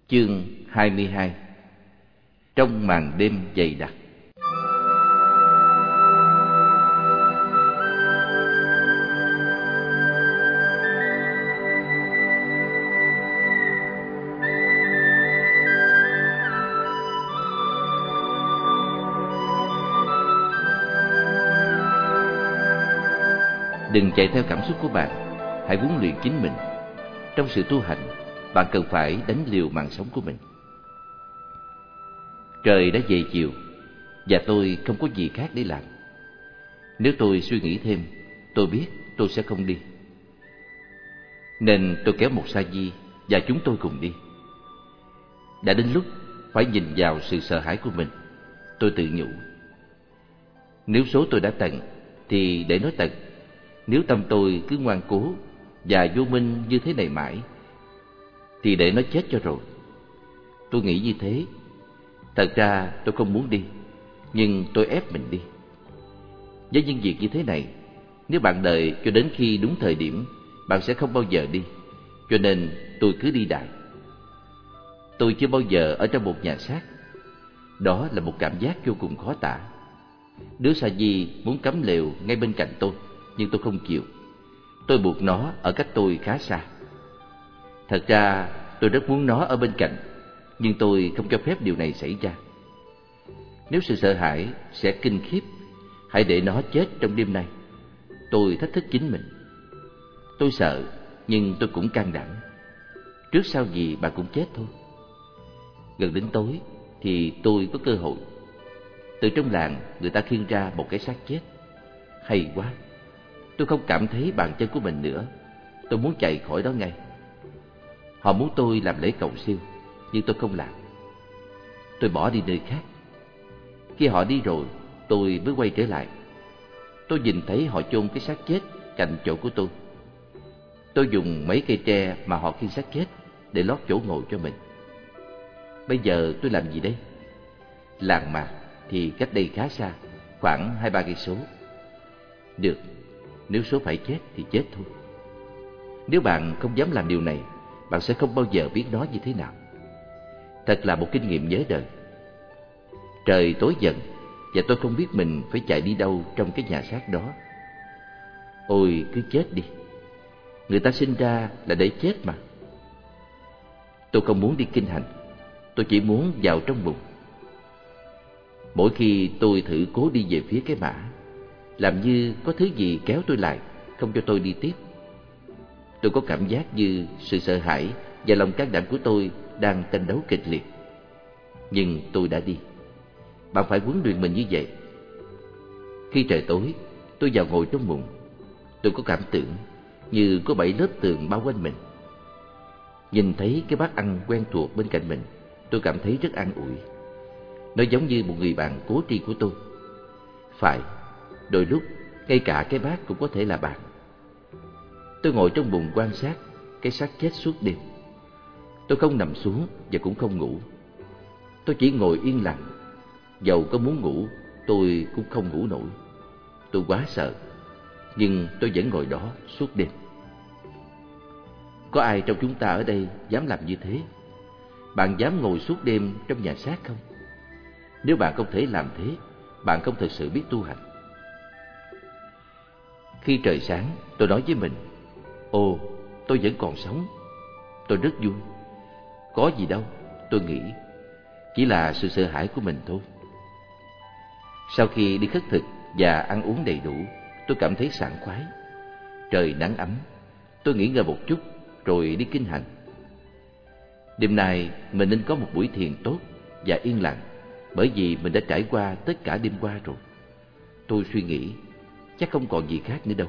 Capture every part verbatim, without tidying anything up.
Chương hai mươi hai. Trong màn đêm dày đặc. Đừng chạy theo cảm xúc của bạn, hãy huấn luyện chính mình. Trong sự tu hành, bạn cần phải đánh liều mạng sống của mình. Trời đã về chiều và tôi không có gì khác để làm. Nếu tôi suy nghĩ thêm, tôi biết tôi sẽ không đi. Nên tôi kéo một sa di và chúng tôi cùng đi. Đã đến lúc phải nhìn vào sự sợ hãi của mình. Tôi tự nhủ, nếu số tôi đã tận thì để nó tận. Nếu tâm tôi cứ ngoan cố và vô minh như thế này mãi thì để nó chết cho rồi. Tôi nghĩ như thế. Thật ra tôi không muốn đi, nhưng tôi ép mình đi. Với những việc như thế này, nếu bạn đợi cho đến khi đúng thời điểm, bạn sẽ không bao giờ đi. Cho nên tôi cứ đi đại. Tôi chưa bao giờ ở trong một nhà xác. Đó là một cảm giác vô cùng khó tả. Đứa sa di muốn cắm lều ngay bên cạnh tôi, nhưng tôi không chịu. Tôi buộc nó ở cách tôi khá xa. Thật ra tôi rất muốn nó ở bên cạnh, nhưng tôi không cho phép điều này xảy ra. Nếu sự sợ hãi sẽ kinh khiếp, hãy để nó chết trong đêm nay. Tôi thách thức chính mình. Tôi sợ, nhưng tôi cũng can đảm. Trước sau gì bạn cũng chết thôi. Gần đến tối thì tôi có cơ hội. Từ trong làng người ta khiêng ra một cái xác chết. Hay quá. Tôi không cảm thấy bàn chân của mình nữa. Tôi muốn chạy khỏi đó ngay. Họ muốn tôi làm lễ cầu siêu, nhưng tôi không làm. Tôi bỏ đi nơi khác. Khi họ đi rồi, tôi mới quay trở lại. Tôi nhìn thấy họ chôn cái xác chết cạnh chỗ của tôi. Tôi dùng mấy cây tre mà họ khiêng xác chết để lót chỗ ngồi cho mình. Bây giờ tôi làm gì đây? Làng mạc thì cách đây khá xa, khoảng hai ba cây số. Được, nếu số phải chết thì chết thôi. Nếu bạn không dám làm điều này, bạn sẽ không bao giờ biết nó như thế nào. Thật là một kinh nghiệm nhớ đời. Trời tối dần và tôi không biết mình phải chạy đi đâu trong cái nhà xác đó. Ôi, cứ chết đi. Người ta sinh ra là để chết mà. Tôi không muốn đi kinh hành. Tôi chỉ muốn vào trong bụng. Mỗi khi tôi thử cố đi về phía cái mã, làm như có thứ gì kéo tôi lại, không cho tôi đi tiếp. Tôi có cảm giác như sự sợ hãi và lòng can đảm của tôi đang tranh đấu kịch liệt. Nhưng tôi đã đi. Bạn phải huấn luyện mình như vậy. Khi trời tối, tôi vào ngồi trong mùng. Tôi có cảm tưởng như có bảy lớp tường bao quanh mình. Nhìn thấy cái bát ăn quen thuộc bên cạnh mình, tôi cảm thấy rất an ủi. Nó giống như một người bạn cố tri của tôi. Phải, đôi lúc ngay cả cái bát cũng có thể là bạn. Tôi ngồi trong bùn quan sát cái xác chết suốt đêm. Tôi không nằm xuống và cũng không ngủ. Tôi chỉ ngồi yên lặng. Dầu có muốn ngủ, tôi cũng không ngủ nổi. Tôi quá sợ, nhưng tôi vẫn ngồi đó suốt đêm. Có ai trong chúng ta ở đây dám làm như thế? Bạn dám ngồi suốt đêm trong nhà xác không? Nếu bạn không thể làm thế, bạn không thực sự biết tu hành. Khi trời sáng, tôi nói với mình, ồ, tôi vẫn còn sống. Tôi rất vui. Có gì đâu, tôi nghĩ. Chỉ là sự sợ hãi của mình thôi. Sau khi đi khất thực và ăn uống đầy đủ, tôi cảm thấy sảng khoái. Trời nắng ấm. Tôi nghỉ ngơi một chút rồi đi kinh hành. Đêm nay mình nên có một buổi thiền tốt và yên lặng, bởi vì mình đã trải qua tất cả đêm qua rồi. Tôi suy nghĩ, chắc không còn gì khác nữa đâu.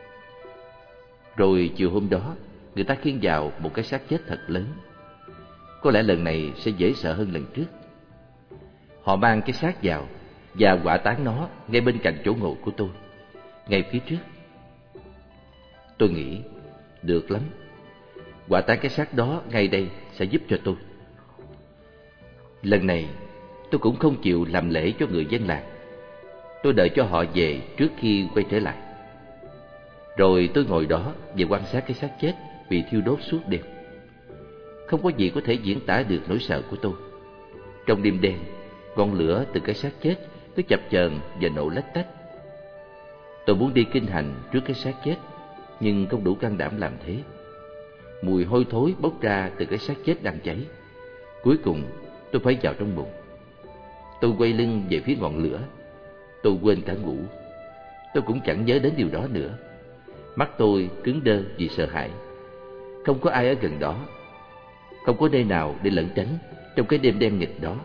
Rồi chiều hôm đó, người ta khiêng vào một cái xác chết thật lớn. Có lẽ lần này sẽ dễ sợ hơn lần trước. Họ mang cái xác vào và hỏa táng nó ngay bên cạnh chỗ ngồi của tôi, ngay phía trước. Tôi nghĩ, được lắm. Hỏa táng cái xác đó ngay đây sẽ giúp cho tôi. Lần này, tôi cũng không chịu làm lễ cho người dân làng. Tôi đợi cho họ về trước khi quay trở lại. Rồi tôi ngồi đó và quan sát cái xác chết bị thiêu đốt suốt đêm. Không có gì có thể diễn tả được nỗi sợ của tôi. Trong đêm đen, ngọn lửa từ cái xác chết cứ chập chờn và nổ lách tách. Tôi muốn đi kinh hành trước cái xác chết, nhưng không đủ can đảm làm thế. Mùi hôi thối bốc ra từ cái xác chết đang cháy. Cuối cùng tôi phải vào trong bụng. Tôi quay lưng về phía ngọn lửa. Tôi quên cả ngủ. Tôi cũng chẳng nhớ đến điều đó nữa. Mắt tôi cứng đơ vì sợ hãi. Không có ai ở gần đó, không có nơi nào để lẩn tránh trong cái đêm đen nghịch đó.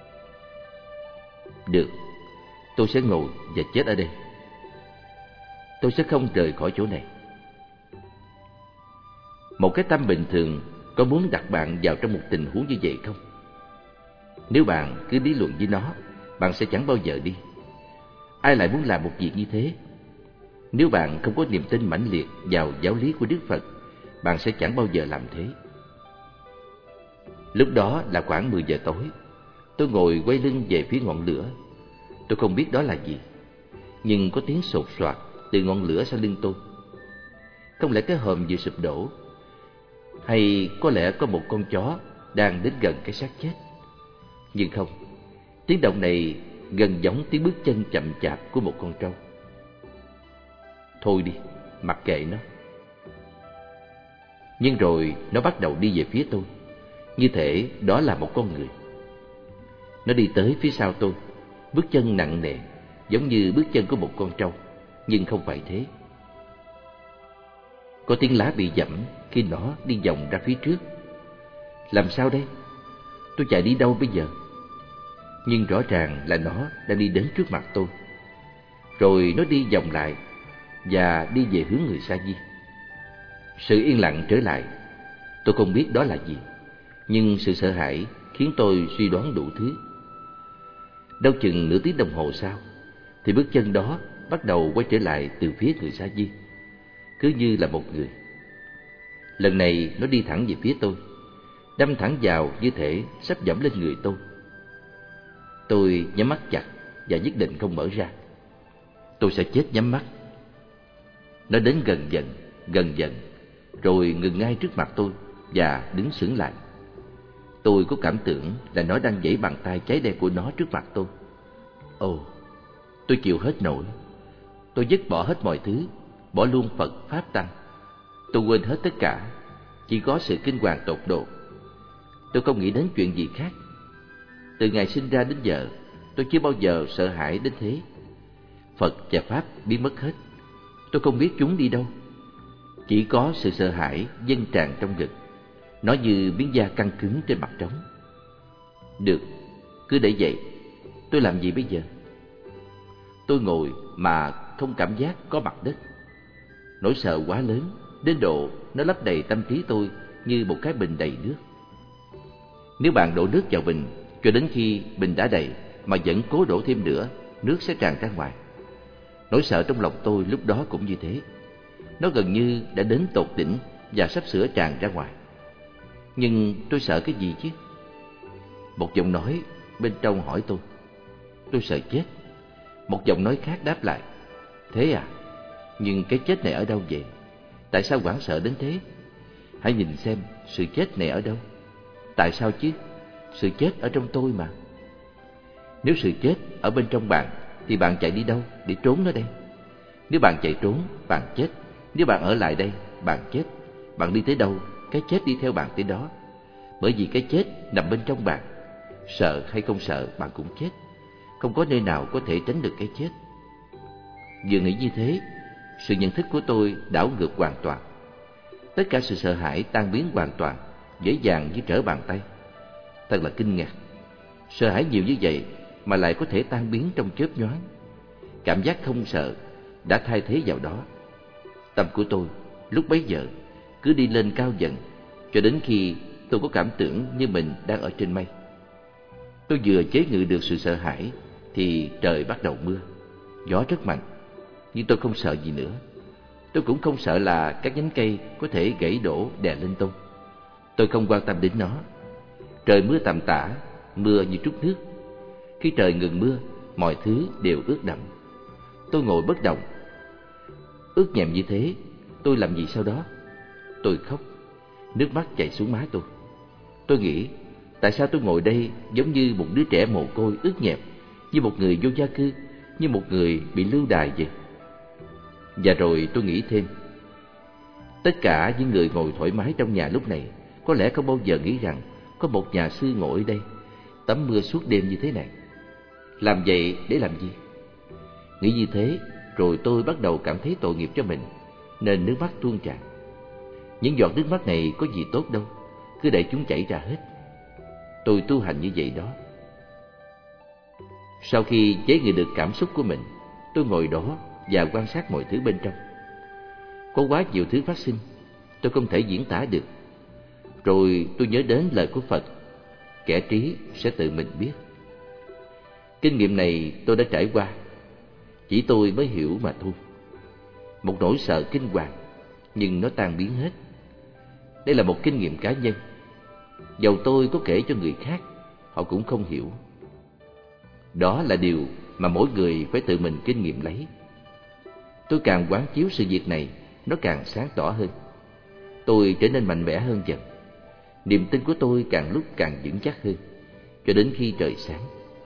Được, tôi sẽ ngồi và chết ở đây. Tôi sẽ không rời khỏi chỗ này. Một cái tâm bình thường có muốn đặt bạn vào trong một tình huống như vậy không? Nếu bạn cứ lý luận với nó, bạn sẽ chẳng bao giờ đi. Ai lại muốn làm một việc như thế? Nếu bạn không có niềm tin mãnh liệt vào giáo lý của Đức Phật, bạn sẽ chẳng bao giờ làm thế. Lúc đó là khoảng mười giờ tối. Tôi ngồi quay lưng về phía ngọn lửa. Tôi không biết đó là gì, nhưng có tiếng sột soạt từ ngọn lửa sau lưng tôi. Không lẽ cái hòm vừa sụp đổ? Hay có lẽ có một con chó đang đến gần cái xác chết? Nhưng không, tiếng động này gần giống tiếng bước chân chậm chạp của một con trâu. Thôi đi, mặc kệ nó. Nhưng rồi nó bắt đầu đi về phía tôi, như thể đó là một con người. Nó đi tới phía sau tôi, bước chân nặng nề, giống như bước chân của một con trâu, nhưng không phải thế. Có tiếng lá bị giẫm khi nó đi vòng ra phía trước. Làm sao đây? Tôi chạy đi đâu bây giờ? Nhưng rõ ràng là nó đang đi đến trước mặt tôi. Rồi nó đi vòng lại và đi về hướng người sa di. Sự yên lặng trở lại. Tôi không biết đó là gì, nhưng sự sợ hãi khiến tôi suy đoán đủ thứ. Đâu chừng nửa tiếng đồng hồ sau, thì bước chân đó bắt đầu quay trở lại từ phía người sa di, cứ như là một người. Lần này nó đi thẳng về phía tôi, đâm thẳng vào như thể sắp dẫm lên người tôi. Tôi nhắm mắt chặt và nhất định không mở ra. Tôi sẽ chết nhắm mắt. Nó đến gần dần, gần dần, rồi ngừng ngay trước mặt tôi và đứng sững lại. Tôi có cảm tưởng là nó đang giãy bàn tay cháy đen của nó trước mặt tôi. Ồ, tôi chịu hết nổi. Tôi dứt bỏ hết mọi thứ, bỏ luôn Phật Pháp Tăng. Tôi quên hết tất cả, chỉ có sự kinh hoàng tột độ. Tôi không nghĩ đến chuyện gì khác. Từ ngày sinh ra đến giờ, tôi chưa bao giờ sợ hãi đến thế. Phật và Pháp biến mất hết. Tôi không biết chúng đi đâu. Chỉ có sự sợ hãi dâng tràn trong ngực. Nó như miếng da căng cứng trên mặt trống. Được, cứ để vậy. Tôi làm gì bây giờ? Tôi ngồi mà không cảm giác có mặt đất. Nỗi sợ quá lớn, đến độ nó lấp đầy tâm trí tôi như một cái bình đầy nước. Nếu bạn đổ nước vào bình cho đến khi bình đã đầy mà vẫn cố đổ thêm nữa, nước sẽ tràn ra ngoài. Nỗi sợ trong lòng tôi lúc đó cũng như thế. Nó gần như đã đến tột đỉnh và sắp sửa tràn ra ngoài. Nhưng tôi sợ cái gì chứ? Một giọng nói bên trong hỏi tôi. Tôi sợ chết. Một giọng nói khác đáp lại. Thế à? Nhưng cái chết này ở đâu vậy? Tại sao hoảng sợ đến thế? Hãy nhìn xem sự chết này ở đâu. Tại sao chứ? Sự chết ở trong tôi mà. Nếu sự chết ở bên trong bạn thì bạn chạy đi đâu để trốn nó đây? Nếu bạn chạy trốn, bạn chết. Nếu bạn ở lại đây, bạn chết. Bạn đi tới đâu, cái chết đi theo bạn tới đó. Bởi vì cái chết nằm bên trong bạn. Sợ hay không sợ, bạn cũng chết. Không có nơi nào có thể tránh được cái chết. Vừa nghĩ như thế, sự nhận thức của tôi đảo ngược hoàn toàn. Tất cả sự sợ hãi tan biến hoàn toàn, dễ dàng như trở bàn tay. Thật là kinh ngạc. Sợ hãi nhiều như vậy mà lại có thể tan biến trong chớp nhoáng. Cảm giác không sợ đã thay thế vào đó. Tâm của tôi lúc bấy giờ cứ đi lên cao dần, cho đến khi tôi có cảm tưởng như mình đang ở trên mây. Tôi vừa chế ngự được sự sợ hãi thì trời bắt đầu mưa. Gió rất mạnh, nhưng tôi không sợ gì nữa. Tôi cũng không sợ là các nhánh cây có thể gãy đổ đè lên tôi. Tôi không quan tâm đến nó. Trời mưa tầm tã, mưa như trút nước. Khi trời ngừng mưa, mọi thứ đều ướt đẫm. Tôi ngồi bất động. Ướt nhèm như thế, tôi làm gì sau đó? Tôi khóc, nước mắt chảy xuống má tôi. Tôi nghĩ, tại sao tôi ngồi đây giống như một đứa trẻ mồ côi ướt nhẹp, như một người vô gia cư, như một người bị lưu đày vậy? Và rồi tôi nghĩ thêm, tất cả những người ngồi thoải mái trong nhà lúc này có lẽ không bao giờ nghĩ rằng có một nhà sư ngồi ở đây tắm mưa suốt đêm như thế này. Làm vậy để làm gì? Nghĩ như thế, rồi tôi bắt đầu cảm thấy tội nghiệp cho mình, nên nước mắt tuôn tràn. Những giọt nước mắt này có gì tốt đâu, cứ để chúng chảy ra hết. Tôi tu hành như vậy đó. Sau khi chế ngự được cảm xúc của mình, tôi ngồi đó và quan sát mọi thứ bên trong. Có quá nhiều thứ phát sinh, tôi không thể diễn tả được. Rồi tôi nhớ đến lời của Phật, kẻ trí sẽ tự mình biết. Kinh nghiệm này tôi đã trải qua, chỉ tôi mới hiểu mà thôi. Một nỗi sợ kinh hoàng, nhưng nó tan biến hết. Đây là một kinh nghiệm cá nhân. Dầu tôi có kể cho người khác, họ cũng không hiểu. Đó là điều mà mỗi người phải tự mình kinh nghiệm lấy. Tôi càng quán chiếu sự việc này, nó càng sáng tỏ hơn. Tôi trở nên mạnh mẽ hơn dần. Niềm tin của tôi càng lúc càng vững chắc hơn, cho đến khi trời sáng.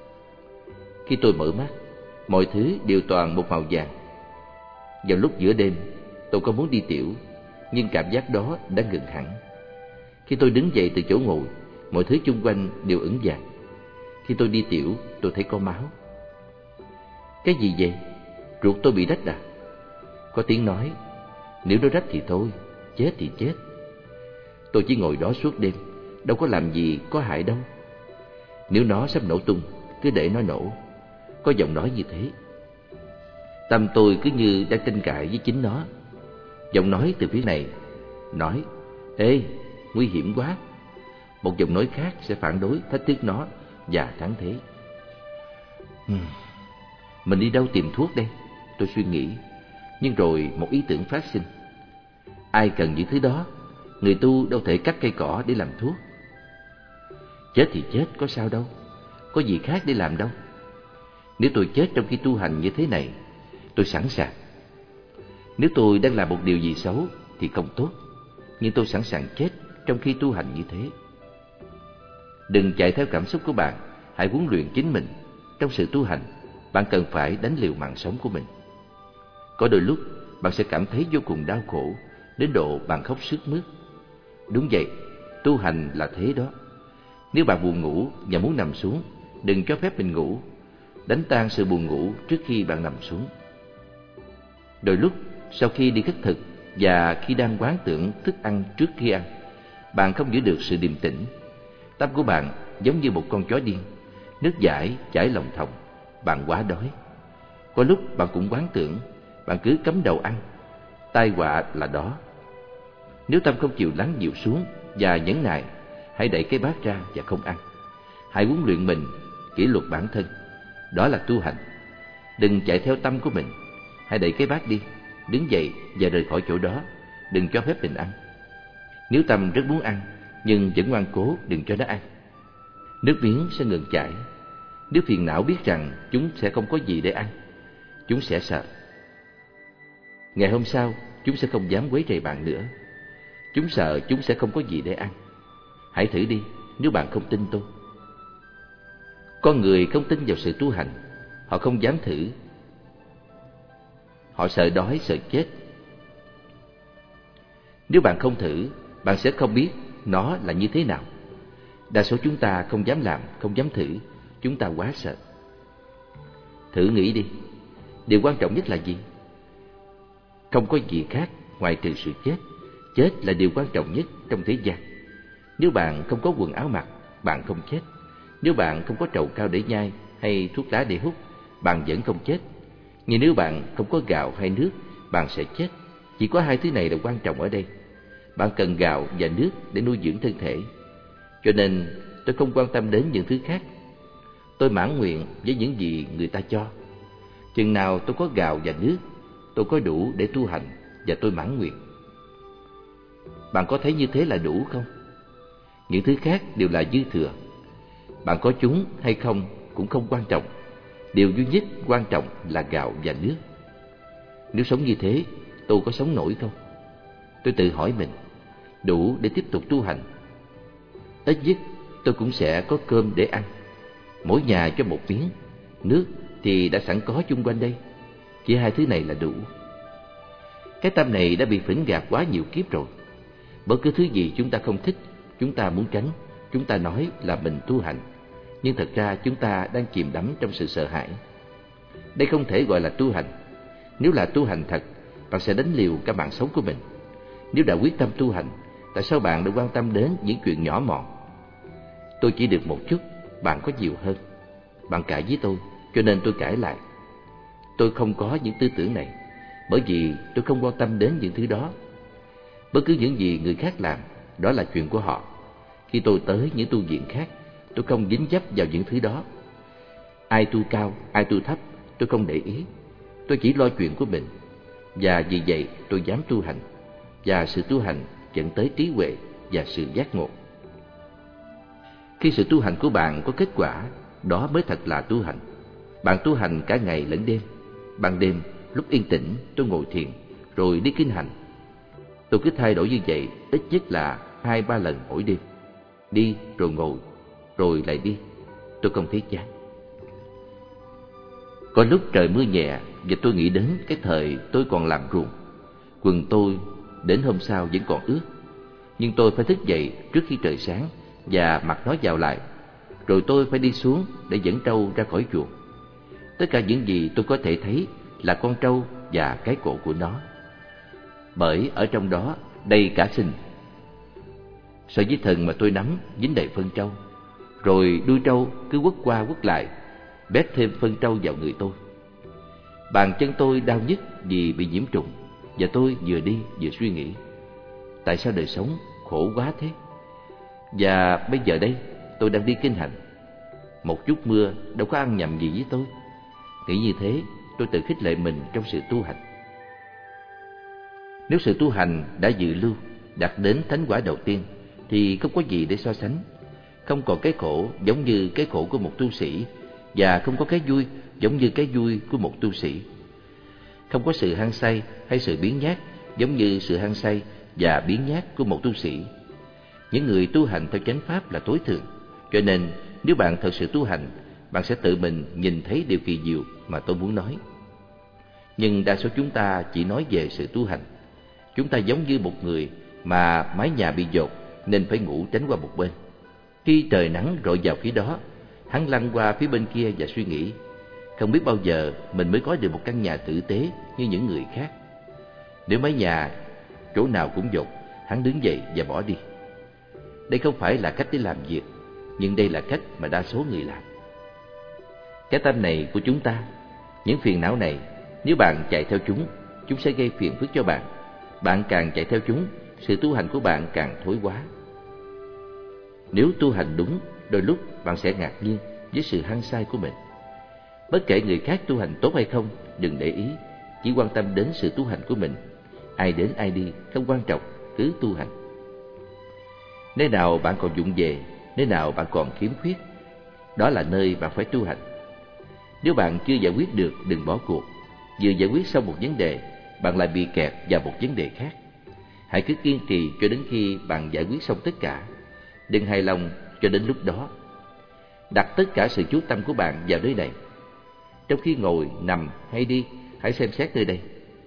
Khi tôi mở mắt, mọi thứ đều toàn một màu vàng. Vào lúc giữa đêm, tôi có muốn đi tiểu, nhưng cảm giác đó đã ngừng hẳn. Khi tôi đứng dậy từ chỗ ngồi, mọi thứ xung quanh đều ửng vàng. Khi tôi đi tiểu, tôi thấy có máu. Cái gì vậy? Ruột tôi bị rách à? Có tiếng nói, nếu nó rách thì thôi, chết thì chết. Tôi chỉ ngồi đó suốt đêm, đâu có làm gì có hại đâu. Nếu nó sắp nổ tung, cứ để nó nổ. Có giọng nói như thế. Tâm tôi cứ như đang tranh cãi với chính nó. Giọng nói từ phía này nói, ê, nguy hiểm quá. Một giọng nói khác sẽ phản đối, thách thức nó và thắng thế. Hmm. Mình đi đâu tìm thuốc đây? Tôi suy nghĩ. Nhưng rồi một ý tưởng phát sinh. Ai cần những thứ đó? Người tu đâu thể cắt cây cỏ để làm thuốc. Chết thì chết, có sao đâu. Có gì khác để làm đâu. Nếu tôi chết trong khi tu hành như thế này, tôi sẵn sàng. Nếu tôi đang làm một điều gì xấu thì không tốt, nhưng tôi sẵn sàng chết trong khi tu hành như thế. Đừng chạy theo cảm xúc của bạn, hãy huấn luyện chính mình. Trong sự tu hành, bạn cần phải đánh liều mạng sống của mình. Có đôi lúc, bạn sẽ cảm thấy vô cùng đau khổ, đến độ bạn khóc sướt mướt. Đúng vậy, tu hành là thế đó. Nếu bạn buồn ngủ và muốn nằm xuống, đừng cho phép mình ngủ. Đánh tan sự buồn ngủ trước khi bạn nằm xuống. Đôi lúc, sau khi đi khất thực và khi đang quán tưởng thức ăn trước khi ăn, bạn không giữ được sự điềm tĩnh. Tâm của bạn giống như một con chó điên, nước dãi chảy lòng thòng. Bạn quá đói. Có lúc bạn cũng quán tưởng, bạn cứ cắm đầu ăn. Tai họa là đó. Nếu tâm không chịu lắng dịu xuống và nhẫn nại, hãy đẩy cái bát ra và không ăn. Hãy huấn luyện mình, kỷ luật bản thân. Đó là tu hành. Đừng chạy theo tâm của mình. Hãy đẩy cái bát đi, đứng dậy và rời khỏi chỗ đó. Đừng cho phép mình ăn. Nếu tâm rất muốn ăn, nhưng vẫn ngoan cố, đừng cho nó ăn. Nước miếng sẽ ngừng chảy. Nếu phiền não biết rằng chúng sẽ không có gì để ăn, chúng sẽ sợ. Ngày hôm sau, chúng sẽ không dám quấy rầy bạn nữa. Chúng sợ chúng sẽ không có gì để ăn. Hãy thử đi, nếu bạn không tin tôi. Con người không tin vào sự tu hành, họ không dám thử. Họ sợ đói, sợ chết. Nếu bạn không thử, bạn sẽ không biết nó là như thế nào. Đa số chúng ta không dám làm, không dám thử. Chúng ta quá sợ. Thử nghĩ đi, điều quan trọng nhất là gì? Không có gì khác ngoài trừ sự chết. Chết là điều quan trọng nhất trong thế gian. Nếu bạn không có quần áo mặc, bạn không chết. Nếu bạn không có trầu cao để nhai hay thuốc lá để hút, bạn vẫn không chết. Nhưng nếu bạn không có gạo hay nước, bạn sẽ chết. Chỉ có hai thứ này là quan trọng ở đây. Bạn cần gạo và nước để nuôi dưỡng thân thể. Cho nên tôi không quan tâm đến những thứ khác. Tôi mãn nguyện với những gì người ta cho. Chừng nào tôi có gạo và nước, tôi có đủ để tu hành và tôi mãn nguyện. Bạn có thấy như thế là đủ không? Những thứ khác đều là dư thừa. Bạn có chúng hay không cũng không quan trọng. Điều duy nhất quan trọng là gạo và nước. Nếu sống như thế, tôi có sống nổi không? Tôi tự hỏi mình, đủ để tiếp tục tu hành. Ít nhất tôi cũng sẽ có cơm để ăn. Mỗi nhà cho một miếng, nước thì đã sẵn có chung quanh đây. Chỉ hai thứ này là đủ. Cái tâm này đã bị phỉnh gạt quá nhiều kiếp rồi. Bất cứ thứ gì chúng ta không thích, chúng ta muốn tránh, chúng ta nói là mình tu hành, nhưng thật ra chúng ta đang chìm đắm trong sự sợ hãi. Đây không thể gọi là tu hành. Nếu là tu hành thật, bạn sẽ đánh liều cả mạng sống của mình. Nếu đã quyết tâm tu hành, tại sao bạn lại quan tâm đến những chuyện nhỏ mọn? Tôi chỉ được một chút, bạn có nhiều hơn. Bạn cãi với tôi, cho nên tôi cãi lại. Tôi không có những tư tưởng này, bởi vì tôi không quan tâm đến những thứ đó. Bất cứ những gì người khác làm, đó là chuyện của họ. Khi tôi tới những tu viện khác, tôi không dính dấp vào những thứ đó. Ai tu cao, ai tu thấp, tôi không để ý. Tôi chỉ lo chuyện của mình. Và vì vậy tôi dám tu hành. Và sự tu hành dẫn tới trí huệ và sự giác ngộ. Khi sự tu hành của bạn có kết quả, đó mới thật là tu hành. Bạn tu hành cả ngày lẫn đêm. Ban đêm, lúc yên tĩnh, tôi ngồi thiền, rồi đi kinh hành. Tôi cứ thay đổi như vậy ít nhất là hai ba lần mỗi đêm. Đi rồi ngồi, rồi lại đi. Tôi không thấy chán. Có lúc trời mưa nhẹ và tôi nghĩ đến cái thời tôi còn làm ruộng. Quần tôi đến hôm sau vẫn còn ướt. Nhưng tôi phải thức dậy trước khi trời sáng và mặc nó vào lại. Rồi tôi phải đi xuống để dẫn trâu ra khỏi chuồng. Tất cả những gì tôi có thể thấy là con trâu và cái cổ của nó. Bởi ở trong đó đầy cả sình. Sợi dây thừng mà tôi nắm dính đầy phân trâu. Rồi đuôi trâu cứ quất qua quất lại, bét thêm phân trâu vào người tôi. Bàn chân tôi đau nhức vì bị nhiễm trùng. Và tôi vừa đi vừa suy nghĩ, tại sao đời sống khổ quá thế? Và bây giờ đây tôi đang đi kinh hành. Một chút mưa đâu có ăn nhầm gì với tôi. Nghĩ như thế, tôi tự khích lệ mình trong sự tu hành. Nếu sự tu hành đã dự lưu, đạt đến thánh quả đầu tiên, thì không có gì để so sánh. Không còn cái khổ giống như cái khổ của một tu sĩ, và không có cái vui giống như cái vui của một tu sĩ. Không có sự hăng say hay sự biếng nhác giống như sự hăng say và biếng nhác của một tu sĩ. Những người tu hành theo chánh pháp là tối thượng. Cho nên nếu bạn thật sự tu hành, bạn sẽ tự mình nhìn thấy điều kỳ diệu mà tôi muốn nói. Nhưng đa số chúng ta chỉ nói về sự tu hành. Chúng ta giống như một người mà mái nhà bị dột nên phải ngủ tránh qua một bên. Khi trời nắng rọi vào phía đó, hắn lăn qua phía bên kia và suy nghĩ, không biết bao giờ mình mới có được một căn nhà tử tế như những người khác. Nếu mái nhà chỗ nào cũng dột, hắn đứng dậy và bỏ đi. Đây không phải là cách để làm việc, nhưng đây là cách mà đa số người làm. Cái tâm này của chúng ta, những phiền não này, nếu bạn chạy theo chúng, chúng sẽ gây phiền phức cho bạn. Bạn càng chạy theo chúng, sự tu hành của bạn càng thối quá. Nếu tu hành đúng, đôi lúc bạn sẽ ngạc nhiên với sự hăng say của mình. Bất kể người khác tu hành tốt hay không, đừng để ý, chỉ quan tâm đến sự tu hành của mình. Ai đến ai đi, không quan trọng, cứ tu hành. Nơi nào bạn còn vụng về, nơi nào bạn còn khiếm khuyết, đó là nơi bạn phải tu hành. Nếu bạn chưa giải quyết được, đừng bỏ cuộc. Vừa giải quyết xong một vấn đề, bạn lại bị kẹt vào một vấn đề khác. Hãy cứ kiên trì cho đến khi bạn giải quyết xong tất cả. Đừng hài lòng cho đến lúc đó. Đặt tất cả sự chú tâm của bạn vào nơi này. Trong khi ngồi, nằm hay đi, hãy xem xét nơi đây.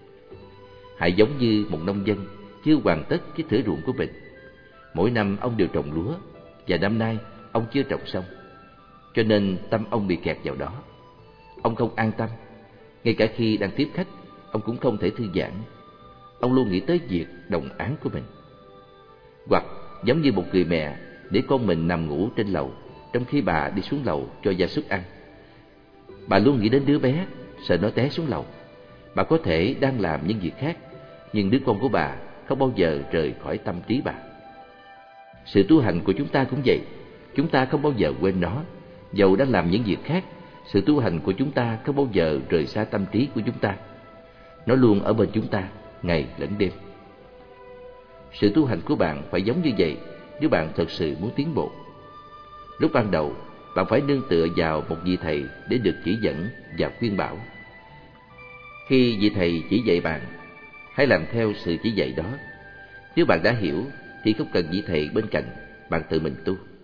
Hãy giống như một nông dân chưa hoàn tất cái thửa ruộng của mình. Mỗi năm ông đều trồng lúa, và năm nay ông chưa trồng xong. Cho nên tâm ông bị kẹt vào đó. Ông không an tâm. Ngay cả khi đang tiếp khách, ông cũng không thể thư giãn. Ông luôn nghĩ tới việc đồng áng của mình. Hoặc giống như một người mẹ để con mình nằm ngủ trên lầu, trong khi bà đi xuống lầu cho gia súc ăn. Bà luôn nghĩ đến đứa bé, sợ nó té xuống lầu. Bà có thể đang làm những việc khác, nhưng đứa con của bà không bao giờ rời khỏi tâm trí bà. Sự tu hành của chúng ta cũng vậy. Chúng ta không bao giờ quên nó. Dầu đang làm những việc khác, sự tu hành của chúng ta không bao giờ rời xa tâm trí của chúng ta. Nó luôn ở bên chúng ta, ngày lẫn đêm. Sự tu hành của bạn phải giống như vậy nếu bạn thật sự muốn tiến bộ. Lúc ban đầu, bạn phải nương tựa vào một vị thầy để được chỉ dẫn và khuyên bảo. Khi vị thầy chỉ dạy bạn, hãy làm theo sự chỉ dạy đó. Nếu bạn đã hiểu thì không cần vị thầy bên cạnh, bạn tự mình tu.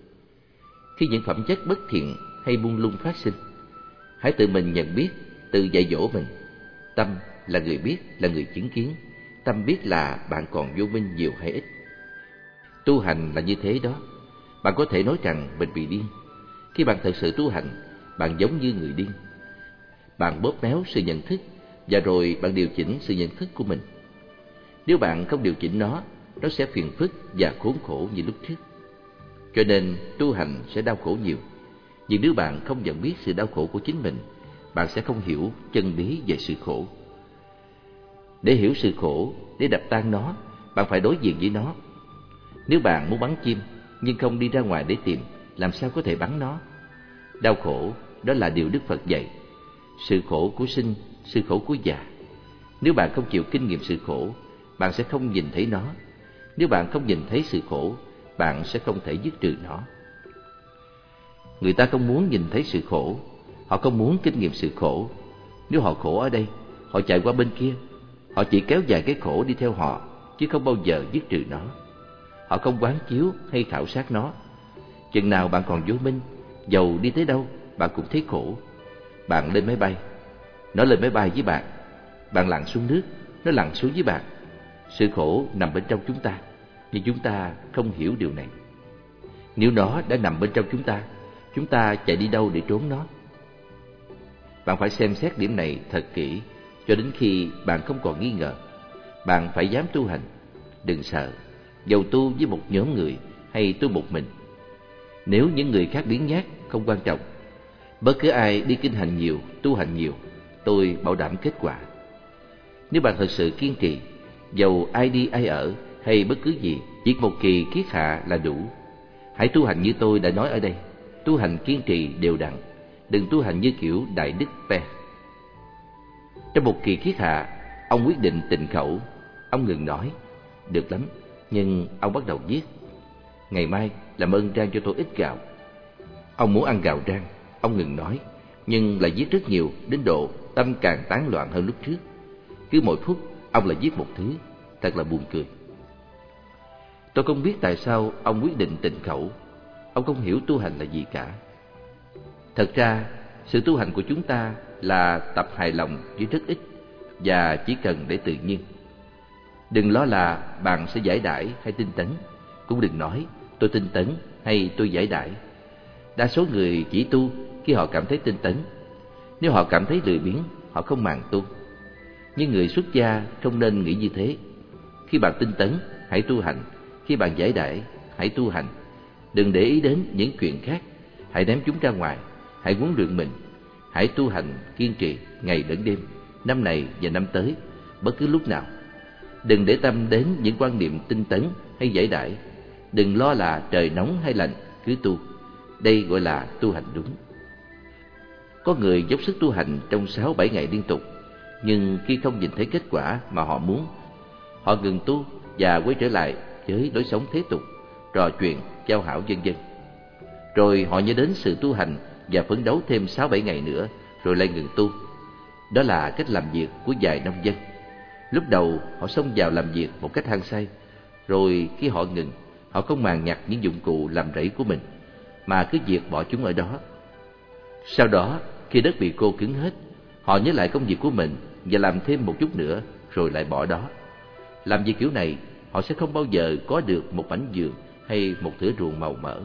Khi những phẩm chất bất thiện hay buông lung phát sinh, hãy tự mình nhận biết, tự dạy dỗ mình. Tâm là người biết, là người chứng kiến. Tâm biết là bạn còn vô minh nhiều hay ít. Tu hành là như thế đó. Bạn có thể nói rằng mình bị điên. Khi bạn thật sự tu hành, bạn giống như người điên. Bạn bóp méo sự nhận thức, và rồi bạn điều chỉnh sự nhận thức của mình. Nếu bạn không điều chỉnh nó, nó sẽ phiền phức và khốn khổ như lúc trước. Cho nên tu hành sẽ đau khổ nhiều. Nhưng nếu bạn không nhận biết sự đau khổ của chính mình, bạn sẽ không hiểu chân lý về sự khổ. Để hiểu sự khổ, để đập tan nó, bạn phải đối diện với nó. Nếu bạn muốn bắn chim nhưng không đi ra ngoài để tìm, làm sao có thể bắn nó? Đau khổ, đó là điều Đức Phật dạy. Sự khổ của sinh, sự khổ của già. Nếu bạn không chịu kinh nghiệm sự khổ, bạn sẽ không nhìn thấy nó. Nếu bạn không nhìn thấy sự khổ, bạn sẽ không thể dứt trừ nó. Người ta không muốn nhìn thấy sự khổ, họ không muốn kinh nghiệm sự khổ. Nếu họ khổ ở đây, họ chạy qua bên kia. Họ chỉ kéo dài cái khổ đi theo họ, chứ không bao giờ dứt trừ nó. Họ không quán chiếu hay khảo sát nó. Chừng nào bạn còn vô minh, dầu đi tới đâu, bạn cũng thấy khổ. Bạn lên máy bay, nó lên máy bay với bạn. Bạn lặn xuống nước, nó lặn xuống với bạn. Sự khổ nằm bên trong chúng ta, nhưng chúng ta không hiểu điều này. Nếu nó đã nằm bên trong chúng ta, chúng ta chạy đi đâu để trốn nó? Bạn phải xem xét điểm này thật kỹ, cho đến khi bạn không còn nghi ngờ. Bạn phải dám tu hành. Đừng sợ, dầu tu với một nhóm người hay tu một mình. Nếu những người khác biếng nhác, không quan trọng. Bất cứ ai đi kinh hành nhiều, tu hành nhiều, tôi bảo đảm kết quả. Nếu bạn thật sự kiên trì, dầu ai đi ai ở hay bất cứ gì, chỉ một kỳ kiết hạ là đủ. Hãy tu hành như tôi đã nói ở đây. Tu hành kiên trì đều đặn. Đừng tu hành như kiểu Đại Đức Pe. Trong một kỳ kiết hạ, ông quyết định tịnh khẩu. Ông ngừng nói. Được lắm, nhưng ông bắt đầu viết. Ngày mai làm ơn rang cho tôi ít gạo. Ông muốn ăn gạo rang. Ông ngừng nói, nhưng lại viết rất nhiều, đến độ tâm càng tán loạn hơn lúc trước. Cứ mỗi phút ông lại viết một thứ, thật là buồn cười. Tôi không biết tại sao ông quyết định tịnh khẩu. Ông không hiểu tu hành là gì cả. Thật ra, sự tu hành của chúng ta là tập hài lòng với rất ít, và chỉ cần để tự nhiên. Đừng lo là bạn sẽ giải đãi hay tinh tấn. Cũng đừng nói tôi tinh tấn hay tôi giải đãi. Đa số người chỉ tu khi họ cảm thấy tinh tấn. Nếu họ cảm thấy lười biếng, họ không màng tu. Nhưng người xuất gia không nên nghĩ như thế. Khi bạn tinh tấn, hãy tu hành. Khi bạn giải đãi, hãy tu hành. Đừng để ý đến những chuyện khác. Hãy ném chúng ra ngoài. Hãy huấn luyện mình. Hãy tu hành kiên trì ngày lẫn đêm, năm này và năm tới, bất cứ lúc nào. Đừng để tâm đến những quan niệm tinh tấn hay giải đãi. Đừng lo là trời nóng hay lạnh, cứ tu. Đây gọi là tu hành đúng. Có người dốc sức tu hành trong sáu bảy ngày liên tục, nhưng khi không nhìn thấy kết quả mà họ muốn, họ ngừng tu và quay trở lại với lối sống thế tục, trò chuyện, giao hảo vân vân. Rồi họ nhớ đến sự tu hành và phấn đấu thêm sáu bảy ngày nữa, rồi lại ngừng tu. Đó là cách làm việc của vài nông dân. Lúc đầu họ xông vào làm việc một cách hăng say, rồi khi họ ngừng, họ không màng nhặt những dụng cụ làm rẫy của mình, mà cứ việc bỏ chúng ở đó. Sau đó, khi đất bị khô cứng hết, họ nhớ lại công việc của mình và làm thêm một chút nữa, rồi lại bỏ đó. Làm việc kiểu này, họ sẽ không bao giờ có được một mảnh vườn hay một thửa ruộng màu mỡ.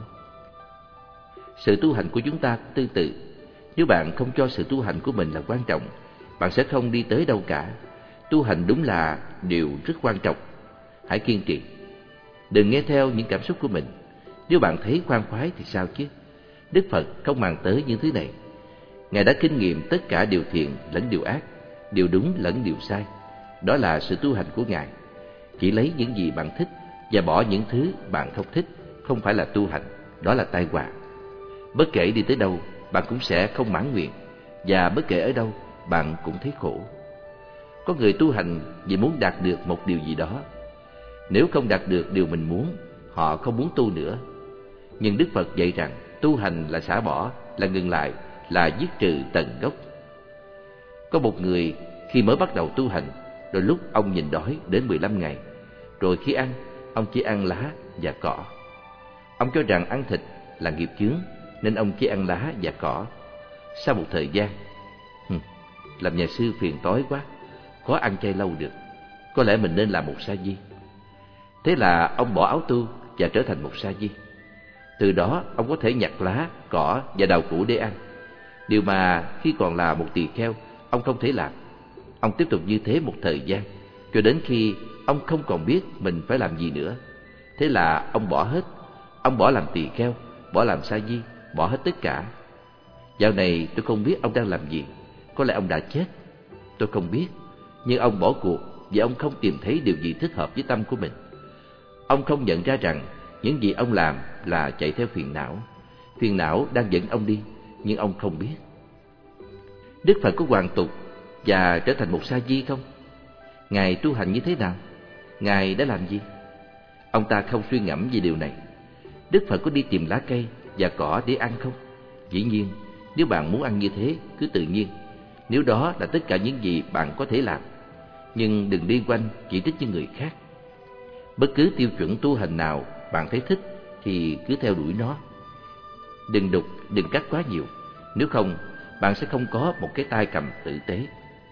Sự tu hành của chúng ta tương tự. Nếu bạn không cho sự tu hành của mình là quan trọng, bạn sẽ không đi tới đâu cả. Tu hành đúng là điều rất quan trọng. Hãy kiên trì. Đừng nghe theo những cảm xúc của mình. Nếu bạn thấy khoan khoái thì sao chứ? Đức Phật không màng tới những thứ này. Ngài đã kinh nghiệm tất cả điều thiện lẫn điều ác, điều đúng lẫn điều sai. Đó là sự tu hành của Ngài. Chỉ lấy những gì bạn thích và bỏ những thứ bạn không thích không phải là tu hành, đó là tai họa. Bất kể đi tới đâu, bạn cũng sẽ không mãn nguyện, và bất kể ở đâu, bạn cũng thấy khổ. Có người tu hành vì muốn đạt được một điều gì đó. Nếu không đạt được điều mình muốn, họ không muốn tu nữa. Nhưng Đức Phật dạy rằng tu hành là xả bỏ, là ngừng lại, là dứt trừ tận gốc. Có một người khi mới bắt đầu tu hành, đôi lúc ông nhìn đói đến mười lăm ngày, rồi khi ăn, ông chỉ ăn lá và cỏ. Ông cho rằng ăn thịt là nghiệp chướng, nên ông chỉ ăn lá và cỏ. Sau một thời gian, hừm, làm nhà sư phiền tối quá, khó ăn chay lâu được, có lẽ mình nên làm một sa di. Thế là ông bỏ áo tu và trở thành một sa di. Từ đó ông có thể nhặt lá, cỏ và đào củ để ăn, điều mà khi còn là một tỳ kheo ông không thể làm. Ông tiếp tục như thế một thời gian, cho đến khi ông không còn biết mình phải làm gì nữa. Thế là ông bỏ hết. Ông bỏ làm tỳ kheo, bỏ làm sa di, bỏ hết tất cả. Dạo này tôi không biết ông đang làm gì. Có lẽ ông đã chết, tôi không biết. Nhưng ông bỏ cuộc vì ông không tìm thấy điều gì thích hợp với tâm của mình. Ông không nhận ra rằng những gì ông làm là chạy theo phiền não. Phiền não đang dẫn ông đi, nhưng ông không biết. Đức Phật có hoàn tục và trở thành một sa di không? Ngài tu hành như thế nào? Ngài đã làm gì? Ông ta không suy ngẫm về điều này. Đức Phật có đi tìm lá cây và cỏ để ăn không? Dĩ nhiên, nếu bạn muốn ăn như thế, cứ tự nhiên. Nếu đó là tất cả những gì bạn có thể làm. Nhưng đừng đi quanh chỉ trích những người khác. Bất cứ tiêu chuẩn tu hành nào bạn thấy thích thì cứ theo đuổi nó. Đừng đục, đừng cắt quá nhiều. Nếu không, bạn sẽ không có một cái tay cầm tử tế.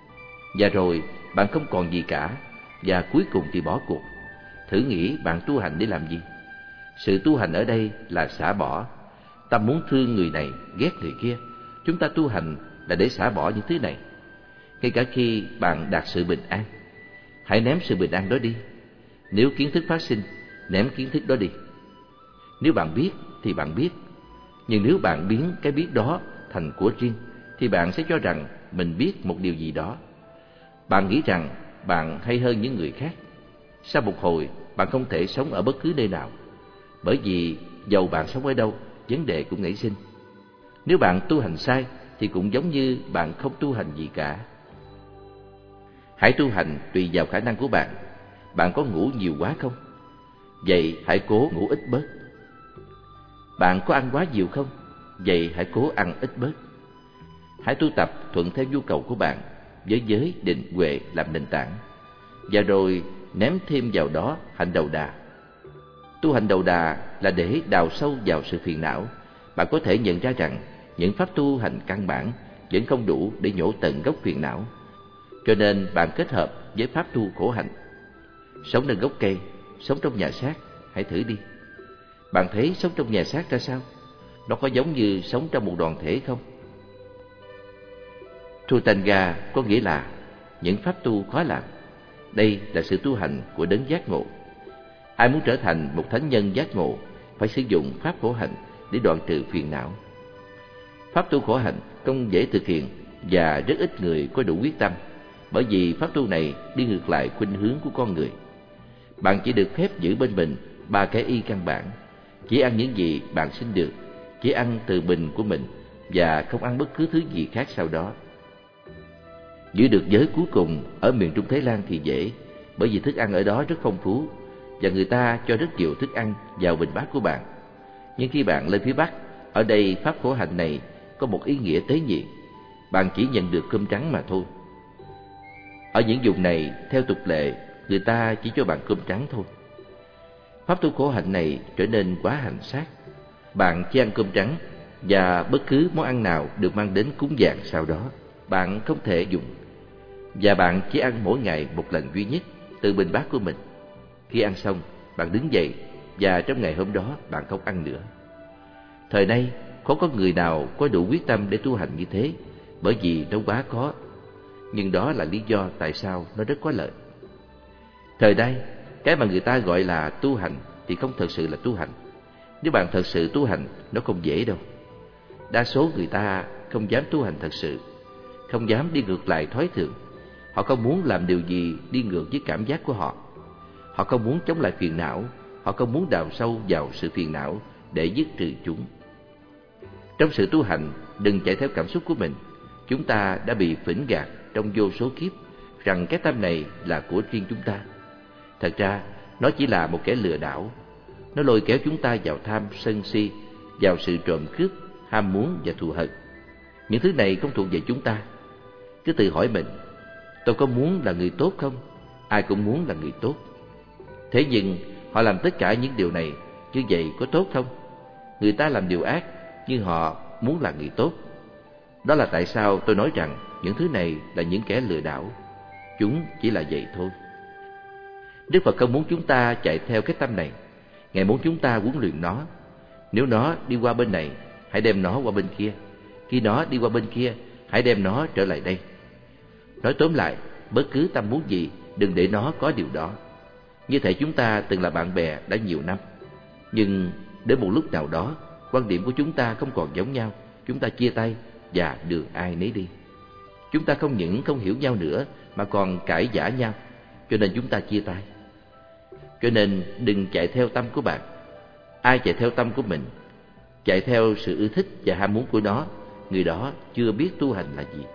Và rồi bạn không còn gì cả, và cuối cùng thì bỏ cuộc. Thử nghĩ bạn tu hành để làm gì? Sự tu hành ở đây là xả bỏ. Ta muốn thương người này, ghét người kia. Chúng ta tu hành là để xả bỏ những thứ này. Ngay cả khi bạn đạt sự bình an, hãy ném sự bình an đó đi. Nếu kiến thức phát sinh, ném kiến thức đó đi. Nếu bạn biết thì bạn biết. Nhưng nếu bạn biến cái biết đó thành của riêng, thì bạn sẽ cho rằng mình biết một điều gì đó. Bạn nghĩ rằng bạn hay hơn những người khác. Sau một hồi, bạn không thể sống ở bất cứ nơi nào. Bởi vì dầu bạn sống ở đâu, vấn đề cũng nảy sinh. Nếu bạn tu hành sai, thì cũng giống như bạn không tu hành gì cả. Hãy tu hành tùy vào khả năng của bạn. Bạn có ngủ nhiều quá không? Vậy hãy cố ngủ ít bớt. Bạn có ăn quá nhiều không? Vậy hãy cố ăn ít bớt. Hãy tu tập thuận theo nhu cầu của bạn, với giới định huệ làm nền tảng, và rồi ném thêm vào đó hạnh đầu đà. Tu hành đầu đà là để đào sâu vào sự phiền não. Bạn có thể nhận ra rằng những pháp tu hành căn bản vẫn không đủ để nhổ tận gốc phiền não. Cho nên bạn kết hợp với pháp tu khổ hạnh. Sống trên gốc cây, sống trong nhà xác, hãy thử đi. Bạn thấy sống trong nhà xác ra sao? Nó có giống như sống trong một đoàn thể không? Thutanga có nghĩa là những pháp tu khó làm. Đây là sự tu hành của đấng giác ngộ. Ai muốn trở thành một thánh nhân giác ngộ phải sử dụng pháp khổ hạnh để đoạn trừ phiền não. Pháp tu khổ hạnh không dễ thực hiện và rất ít người có đủ quyết tâm, bởi vì pháp tu này đi ngược lại khuynh hướng của con người. Bạn chỉ được phép giữ bên mình ba cái y căn bản: chỉ ăn những gì bạn xin được, chỉ ăn từ bình của mình và không ăn bất cứ thứ gì khác sau đó. Giữ được giới cuối cùng ở miền Trung Thái Lan thì dễ, bởi vì thức ăn ở đó rất phong phú và người ta cho rất nhiều thức ăn vào bình bát của bạn. Nhưng khi bạn lên phía Bắc, ở đây pháp khổ hạnh này có một ý nghĩa tế nhị: bạn chỉ nhận được cơm trắng mà thôi. Ở những vùng này, theo tục lệ, người ta chỉ cho bạn cơm trắng thôi. Pháp tu khổ hạnh này trở nên quá hành xác. Bạn chỉ ăn cơm trắng và bất cứ món ăn nào được mang đến cúng dường sau đó bạn không thể dùng, và bạn chỉ ăn mỗi ngày một lần duy nhất từ bình bát của mình. Khi ăn xong, bạn đứng dậy và trong ngày hôm đó bạn không ăn nữa. Thời nay khó có người nào có đủ quyết tâm để tu hành như thế, bởi vì nó quá khó. Nhưng đó là lý do tại sao nó rất có lợi. Thời nay, cái mà người ta gọi là tu hành thì không thật sự là tu hành. Nếu bạn thật sự tu hành, nó không dễ đâu. Đa số người ta không dám tu hành thật sự, không dám đi ngược lại thói thường. Họ không muốn làm điều gì đi ngược với cảm giác của họ. Họ không muốn chống lại phiền não. Họ không muốn đào sâu vào sự phiền não để dứt trừ chúng. Trong sự tu hành, đừng chạy theo cảm xúc của mình. Chúng ta đã bị phỉnh gạt trong vô số kiếp rằng cái tâm này là của riêng chúng ta. Thật ra, nó chỉ là một kẻ lừa đảo. Nó lôi kéo chúng ta vào tham, sân si, vào sự trộm cướp, ham muốn và thù hận. Những thứ này không thuộc về chúng ta. Cứ tự hỏi mình, tôi có muốn là người tốt không? Ai cũng muốn là người tốt. Thế nhưng họ làm tất cả những điều này, như vậy có tốt không? Người ta làm điều ác nhưng họ muốn là người tốt. Đó là tại sao tôi nói rằng những thứ này là những kẻ lừa đảo. Chúng chỉ là vậy thôi. Đức Phật không muốn chúng ta chạy theo cái tâm này. Ngài muốn chúng ta huấn luyện nó. Nếu nó đi qua bên này, hãy đem nó qua bên kia. Khi nó đi qua bên kia, hãy đem nó trở lại đây. Nói tóm lại, bất cứ tâm muốn gì, đừng để nó có điều đó. Như thể chúng ta từng là bạn bè đã nhiều năm, nhưng đến một lúc nào đó, quan điểm của chúng ta không còn giống nhau. Chúng ta chia tay và đường ai nấy đi. Chúng ta không những không hiểu nhau nữa mà còn cãi vã nhau, cho nên chúng ta chia tay. Cho nên đừng chạy theo tâm của bạn. Ai chạy theo tâm của mình, chạy theo sự ưa thích và ham muốn của nó, người đó chưa biết tu hành là gì.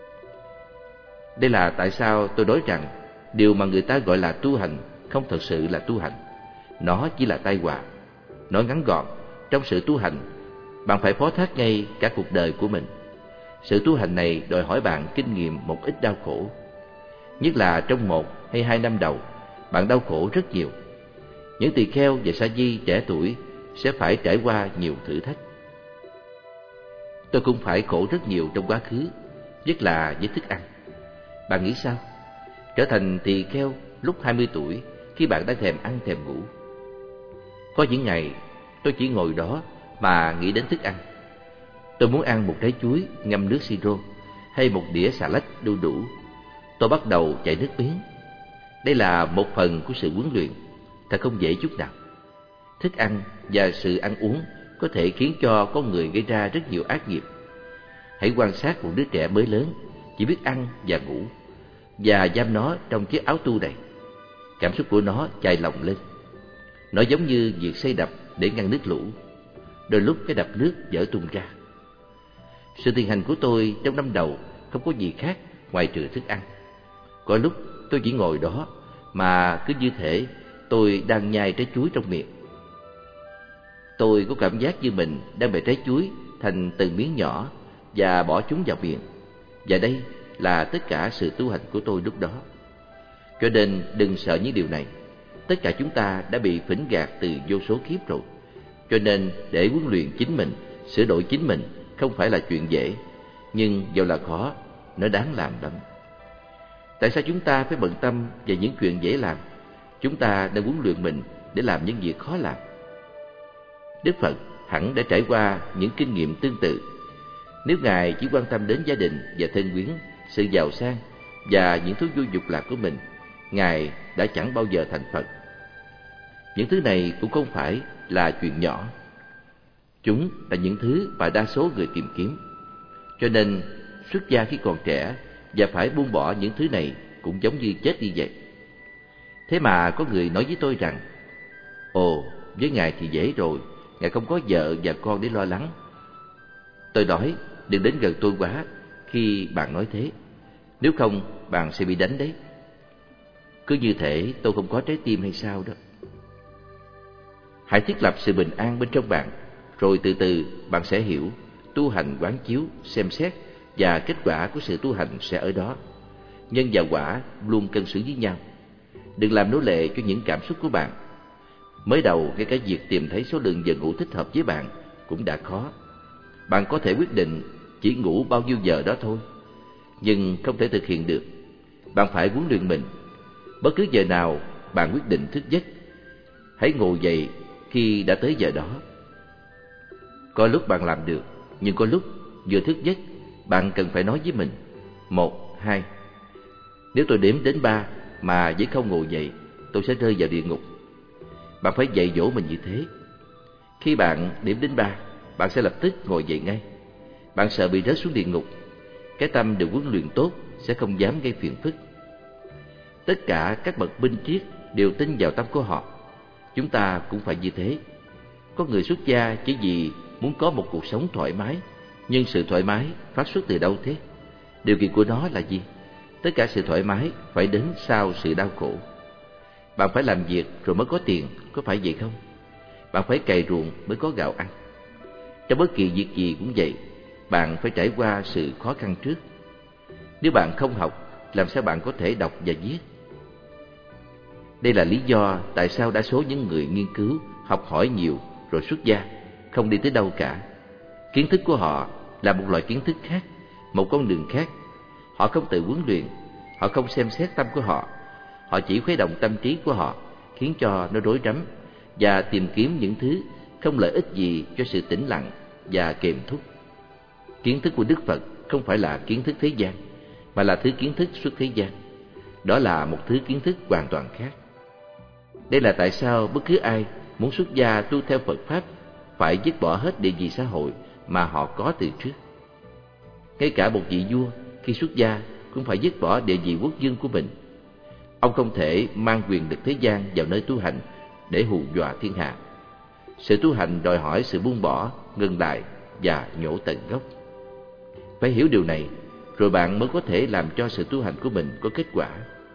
Đây là tại sao tôi nói rằng điều mà người ta gọi là tu hành không thật sự là tu hành. Nó chỉ là tai họa. Nói ngắn gọn, trong sự tu hành, bạn phải phó thác ngay cả cuộc đời của mình. Sự tu hành này đòi hỏi bạn kinh nghiệm một ít đau khổ. Nhất là trong một hay hai năm đầu, bạn đau khổ rất nhiều. Những tỳ kheo và sa di trẻ tuổi sẽ phải trải qua nhiều thử thách. Tôi cũng phải khổ rất nhiều trong quá khứ, nhất là với thức ăn. Bạn nghĩ sao? Trở thành tỳ kheo lúc hai mươi tuổi, khi bạn đang thèm ăn thèm ngủ. Có những ngày tôi chỉ ngồi đó mà nghĩ đến thức ăn. Tôi muốn ăn một trái chuối ngâm nước siro hay một đĩa xà lách đu đủ. Tôi bắt đầu chảy nước miếng. Đây là một phần của sự huấn luyện, thật không dễ chút nào. Thức ăn và sự ăn uống có thể khiến cho con người gây ra rất nhiều ác nghiệp. Hãy quan sát một đứa trẻ mới lớn, chỉ biết ăn và ngủ, và giam nó trong chiếc áo tu này. Cảm xúc của nó chai lòng lên. Nó giống như việc xây đập để ngăn nước lũ. Đôi lúc cái đập nước vỡ tung ra. Sự thiền hành của tôi trong năm đầu không có gì khác ngoài trừ thức ăn. Có lúc tôi chỉ ngồi đó mà cứ như thể tôi đang nhai trái chuối trong miệng. Tôi có cảm giác như mình đang bẻ trái chuối thành từng miếng nhỏ và bỏ chúng vào miệng. Và đây là tất cả sự tu hành của tôi lúc đó. Cho nên đừng sợ những điều này. Tất cả chúng ta đã bị phỉnh gạt từ vô số kiếp rồi. Cho nên để huấn luyện chính mình, sửa đổi chính mình không phải là chuyện dễ. Nhưng dẫu là khó, nó đáng làm lắm. Tại sao chúng ta phải bận tâm về những chuyện dễ làm? Chúng ta đang huấn luyện mình để làm những việc khó làm. Đức Phật hẳn đã trải qua những kinh nghiệm tương tự. Nếu Ngài chỉ quan tâm đến gia đình và thân quyến, sự giàu sang và những thú vui dục lạc của mình, Ngài đã chẳng bao giờ thành Phật. Những thứ này cũng không phải là chuyện nhỏ. Chúng là những thứ mà đa số người tìm kiếm. Cho nên xuất gia khi còn trẻ và phải buông bỏ những thứ này cũng giống như chết đi vậy. Thế mà có người nói với tôi rằng: Ồ, với Ngài thì dễ rồi, Ngài không có vợ và con để lo lắng. Tôi nói, đừng đến gần tôi quá khi bạn nói thế. Nếu không, bạn sẽ bị đánh đấy. Cứ như thể tôi không có trái tim hay sao đó. Hãy thiết lập sự bình an bên trong bạn, rồi từ từ bạn sẽ hiểu, tu hành quán chiếu, xem xét, và kết quả của sự tu hành sẽ ở đó. Nhân và quả luôn cân xứng với nhau. Đừng làm nô lệ cho những cảm xúc của bạn. Mới đầu, ngay cả việc tìm thấy số lượng giờ ngủ thích hợp với bạn cũng đã khó. Bạn có thể quyết định chỉ ngủ bao nhiêu giờ đó thôi, nhưng không thể thực hiện được. Bạn phải huấn luyện mình. Bất cứ giờ nào bạn quyết định thức giấc, hãy ngồi dậy khi đã tới giờ đó. Có lúc bạn làm được, nhưng có lúc vừa thức giấc, bạn cần phải nói với mình: Một, hai. Nếu tôi đếm đến ba mà vẫn không ngồi dậy, tôi sẽ rơi vào địa ngục. Bạn phải dạy dỗ mình như thế. Khi bạn đếm đến ba, bạn sẽ lập tức ngồi dậy ngay. Bạn sợ bị rớt xuống địa ngục. Cái tâm được huấn luyện tốt sẽ không dám gây phiền phức. Tất cả các bậc minh triết đều tin vào tâm của họ. Chúng ta cũng phải như thế. Có người xuất gia chỉ vì muốn có một cuộc sống thoải mái. Nhưng sự thoải mái phát xuất từ đâu thế? Điều kiện của nó là gì? Tất cả sự thoải mái phải đến sau sự đau khổ. Bạn phải làm việc rồi mới có tiền, có phải vậy không? Bạn phải cày ruộng mới có gạo ăn. Trong bất kỳ việc gì cũng vậy, bạn phải trải qua sự khó khăn trước. Nếu bạn không học, làm sao bạn có thể đọc và viết? Đây là lý do tại sao đa số những người nghiên cứu, học hỏi nhiều rồi xuất gia không đi tới đâu cả. Kiến thức của họ là một loại kiến thức khác, một con đường khác. Họ không tự huấn luyện, họ không xem xét tâm của họ. Họ chỉ khuấy động tâm trí của họ, khiến cho nó rối rắm và tìm kiếm những thứ không lợi ích gì cho sự tĩnh lặng và kiềm thúc. Kiến thức của Đức Phật không phải là kiến thức thế gian, mà là thứ kiến thức xuất thế gian. Đó là một thứ kiến thức hoàn toàn khác. Đây là tại sao bất cứ ai muốn xuất gia tu theo Phật Pháp phải dứt bỏ hết địa vị xã hội mà họ có từ trước. Ngay cả một vị vua khi xuất gia cũng phải dứt bỏ địa vị quốc vương của mình. Ông không thể mang quyền lực thế gian vào nơi tu hành để hù dọa thiên hạ. Sự tu hành đòi hỏi sự buông bỏ, ngừng lại và nhổ tận gốc. Phải hiểu điều này, rồi bạn mới có thể làm cho sự tu hành của mình có kết quả.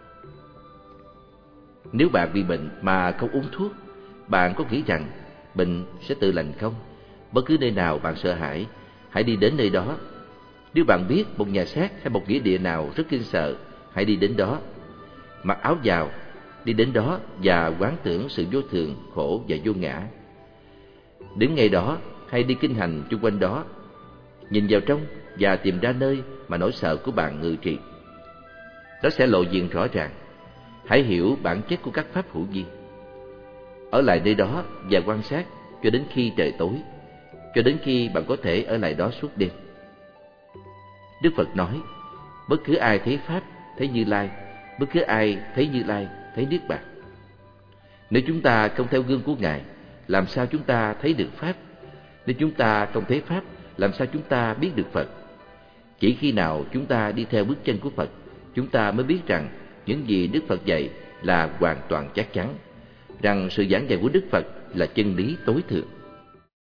Nếu bạn bị bệnh mà không uống thuốc, bạn có nghĩ rằng bệnh sẽ tự lành không? Bất cứ nơi nào bạn sợ hãi, hãy đi đến nơi đó. Nếu bạn biết một nhà xác hay một nghĩa địa nào rất kinh sợ, hãy đi đến đó. Mặc áo vào, đi đến đó và quán tưởng sự vô thường, khổ và vô ngã. Đến ngày đó, hay đi kinh hành chung quanh đó, nhìn vào trong và tìm ra nơi mà nỗi sợ của bạn ngự trị. Đó sẽ lộ diện rõ ràng. Hãy hiểu bản chất của các pháp hữu vi. Ở lại nơi đó và quan sát cho đến khi trời tối, cho đến khi bạn có thể ở lại đó suốt đêm. Đức Phật nói, bất cứ ai thấy Pháp, thấy Như Lai, bất cứ ai thấy Như Lai, thấy Niết Bàn. Nếu chúng ta không theo gương của Ngài, làm sao chúng ta thấy được Pháp? Nếu chúng ta không thấy Pháp, làm sao chúng ta biết được Phật? Chỉ khi nào chúng ta đi theo bước chân của Phật, chúng ta mới biết rằng những gì Đức Phật dạy là hoàn toàn chắc chắn, rằng sự giảng dạy của Đức Phật là chân lý tối thượng.